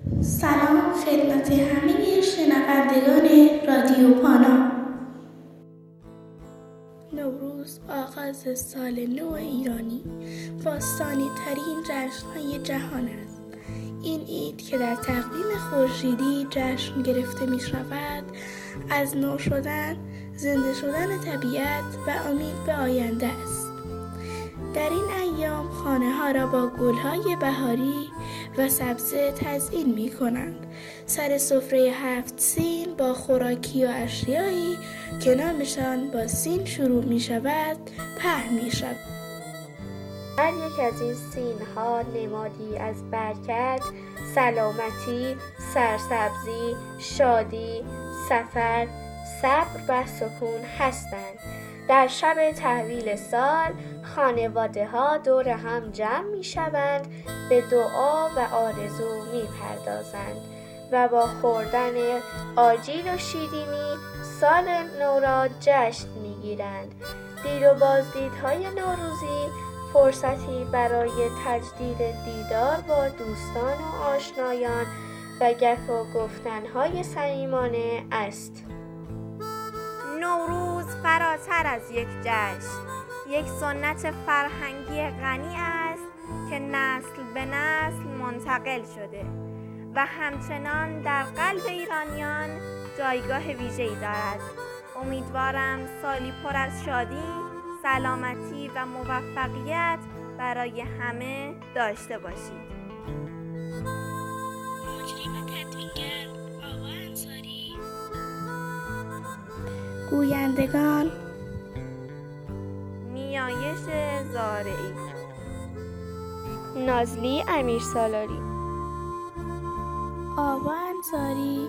سلام خدمت همه شنوندگان رادیو پانا. نوروز آغاز سال نو ایرانی باستانی ترین جشن‌های جهان است. این عید که در تقویم خورشیدی جشن گرفته می شود، از نو شدن، زنده شدن طبیعت و امید به آینده است. در این ایام خانه‌ها را با گل‌های بهاری و سبزه تزیین می‌کنند. سر سفره 7 سین با خوراکی و اشیایی که نامشان با سین شروع می‌شود پهن می‌شود. هر یک از این سین‌ها نمادی از برکت، سلامتی، سرسبزی، شادی، سفر، صبر و سکون هستند. در شب تحویل سال خانواده‌ها دور هم جمع می‌شوند، به دعا و آرزو می‌پردازند و با خوردن آجیل و شیرینی سال نو را جشن می‌گیرند. دید و بازدیدهای نوروزی فرصتی برای تجدید دیدار با دوستان و آشنایان و گپ و گفتن‌های صمیمانه است. نوروز فراتر از یک جشن، یک سنت فرهنگی غنی است که نسل به نسل منتقل شده و همچنان در قلب ایرانیان جایگاه ویژه‌ای دارد. امیدوارم سالی پر از شادی، سلامتی و موفقیت برای همه داشته باشید. مجری و تدوینگر آقا انصاری، گویندگان نیایش زارعی، نازلی امیرسالاری. آقا انصاری